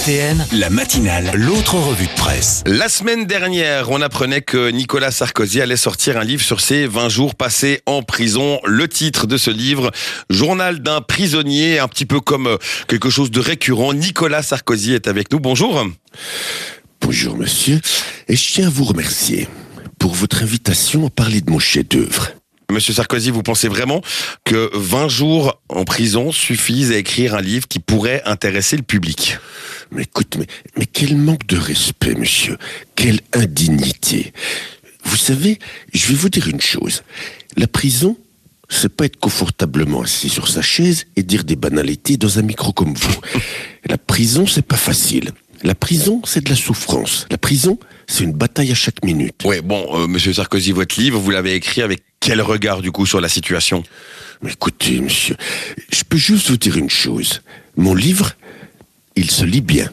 RTL, la matinale, l'autre revue de presse. La semaine dernière, on apprenait que Nicolas Sarkozy allait sortir un livre sur ses 20 jours passés en prison. Le titre de ce livre, Journal d'un prisonnier, un petit peu comme quelque chose de récurrent. Nicolas Sarkozy est avec nous. Bonjour. Bonjour monsieur, et je tiens à vous remercier pour votre invitation à parler de mon chef-d'œuvre. Monsieur Sarkozy, vous pensez vraiment que 20 jours en prison suffisent à écrire un livre qui pourrait intéresser le public ? Mais écoute, mais quel manque de respect, monsieur. Quelle indignité. Vous savez, je vais vous dire une chose. La prison, c'est pas être confortablement assis sur sa chaise et dire des banalités dans un micro comme vous. La prison, c'est pas facile. La prison, c'est de la souffrance. La prison, c'est une bataille à chaque minute. Ouais, bon, monsieur Sarkozy, votre livre, vous l'avez écrit avec quel regard, du coup, sur la situation ? Mais écoutez, monsieur, je peux juste vous dire une chose. Mon livre, il se lit bien.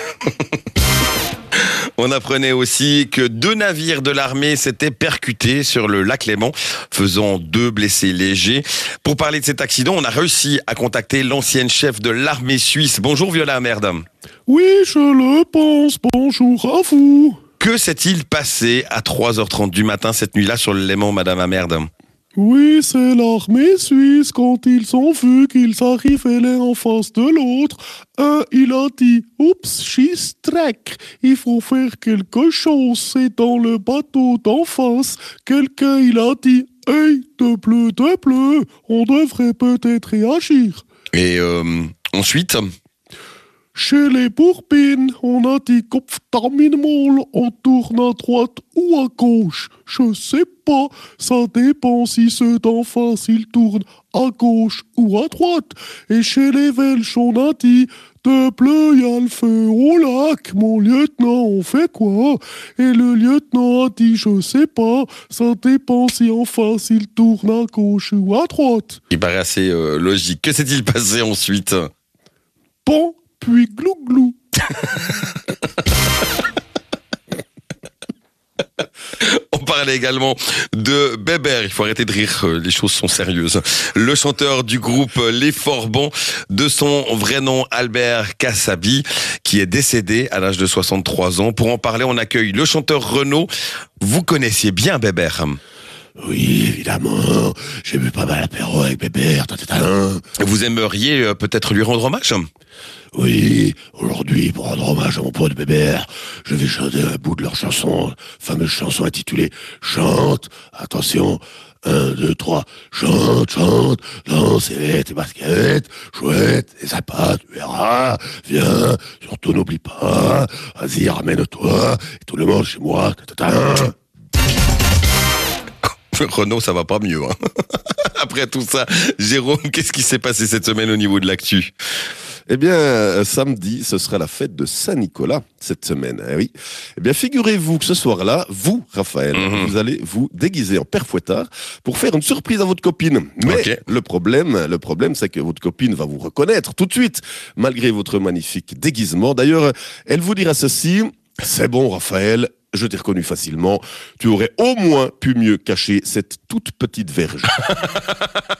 On apprenait aussi que 2 navires de l'armée s'étaient percutés sur le lac Léman, faisant 2 blessés légers. Pour parler de cet accident, on a réussi à contacter l'ancienne chef de l'armée suisse. Bonjour Viola Amerd. Oui, je le pense. Bonjour à vous. Que s'est-il passé à 3h30 du matin cette nuit-là sur le Léman, Madame Amerd ? Oui, c'est l'armée suisse. Quand ils ont vu qu'ils arrivaient l'un en face de l'autre, un, il a dit « Oups, schießdreck, il faut faire quelque chose, c'est dans le bateau d'en face. » Quelqu'un, il a dit « Hey, de bleu, on devrait peut-être réagir. » Et ensuite ? Chez les Bourbines, on a dit Kopfdaminmol, on tourne à droite ou à gauche. Je sais pas, ça dépend si ceux d'en face ils tournent à gauche ou à droite. Et chez les Welsh, on a dit de bleu, y a le feu au lac, mon lieutenant, on fait quoi? Et le lieutenant a dit je sais pas, ça dépend si en face il tourne à gauche ou à droite. Il paraît assez logique. Que s'est-il passé ensuite ? Bon. Puis glou-glou. On parlait également de Bébert. Il faut arrêter de rire, les choses sont sérieuses. Le chanteur du groupe Les Forbans, de son vrai nom Albert Kassabi, qui est décédé à l'âge de 63 ans. Pour en parler, on accueille le chanteur Renaud. Vous connaissiez bien Bébert ? Oui, évidemment. J'ai bu pas mal d'apéro avec Bébert. Vous aimeriez peut-être lui rendre hommage ? Oui, aujourd'hui, pour rendre hommage à mon pote Bébert, je vais chanter un bout de leur chanson, fameuse chanson intitulée « Chante ». Attention, 1, 2, 3. Chante, chante, dansez tes baskets, chouette, et sympa, tu verras. Viens, surtout n'oublie pas. Vas-y, ramène-toi, et tout le monde chez moi. Renaud, ça va pas mieux. Hein. Après tout ça, Jérôme, qu'est-ce qui s'est passé cette semaine au niveau de l'actu ? Eh bien, samedi, ce sera la fête de Saint-Nicolas, cette semaine. Eh oui. Eh bien, figurez-vous que ce soir-là, vous, Raphaël, vous allez vous déguiser en Père Fouettard pour faire une surprise à votre copine. Mais le problème, c'est que votre copine va vous reconnaître tout de suite, malgré votre magnifique déguisement. D'ailleurs, elle vous dira ceci: « C'est bon, Raphaël, je t'ai reconnu facilement. Tu aurais au moins pu mieux cacher cette toute petite verge. »